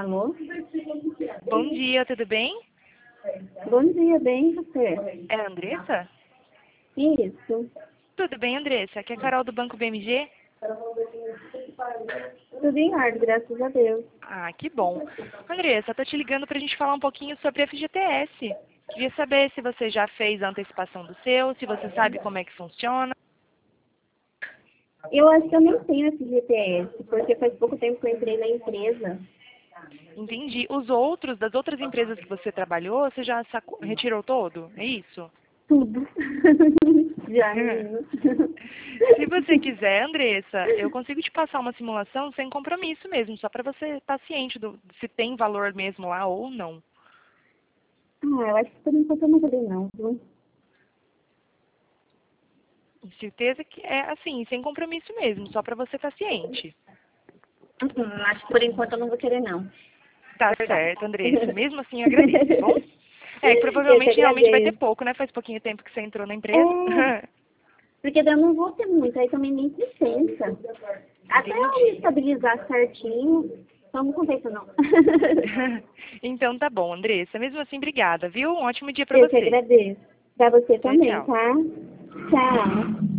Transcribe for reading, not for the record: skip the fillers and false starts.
Alô? Bom dia, tudo bem? Bom dia, bem, você? É a Andressa? Isso. Tudo bem, Andressa? Aqui é a Carol do Banco BMG. Tudo em ordem, graças a Deus. Ah, que bom. Andressa, tô te ligando pra gente falar um pouquinho sobre FGTS. Queria saber se você já fez a antecipação do seu, se você sabe como é que funciona. Eu acho que eu nem tenho esse GPS, porque faz pouco tempo que eu entrei na empresa. Entendi. Os outros, das outras empresas que você trabalhou, você já retirou todo? É isso? Tudo. Já, menino. Se você quiser, Andressa, eu consigo te passar uma simulação sem compromisso mesmo, só para você estar ciente se tem valor mesmo lá ou não. Eu acho que por enquanto eu não vou ler, não, viu? Com certeza que é assim, sem compromisso mesmo, só para você estar ciente. Acho que por enquanto eu não vou querer, não. Tá Verdade. certo, Andressa. Mesmo assim, eu agradeço, tá bom? É, que Eu que provavelmente realmente vai ter agradeço. pouco, né? Faz pouquinho tempo que você entrou na empresa. É, porque daí eu não vou ter muito, aí também nem licença. Até eu me Entendi. estabilizar certinho, então não compensa não. Então tá bom, Andressa. Mesmo assim, obrigada, viu? Um ótimo dia para Eu que você. agradeço. Pra você Tchau, também, tchau. tá? Tchau.